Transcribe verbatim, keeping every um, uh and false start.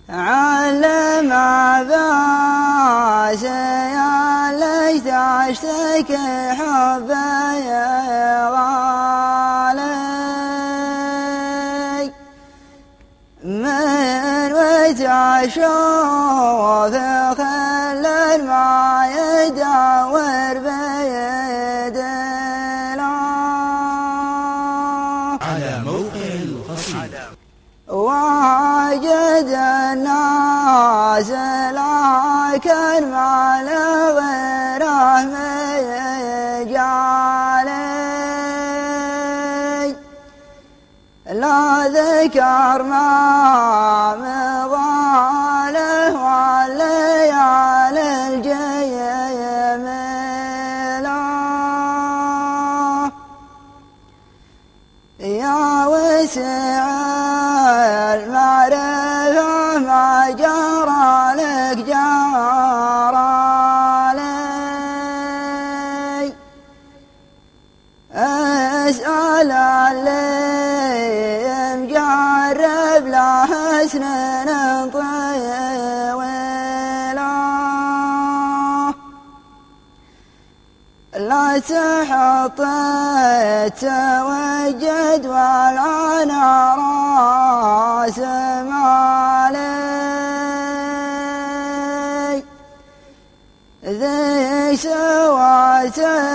علم عباس يا ليت اشتكي حبي غالي من وتشوف خل ما يدور بيد على موقع القصيد واجد الناس لكن ما لغيره مجالي لا ذكر ما مضاله والليالي الجميلة يا وسع المعرفة ما جرى لك جرى لي اسأل اللي مجرب له سنين طويلة لا تحط توجد والعنا راس مالي ذي سوات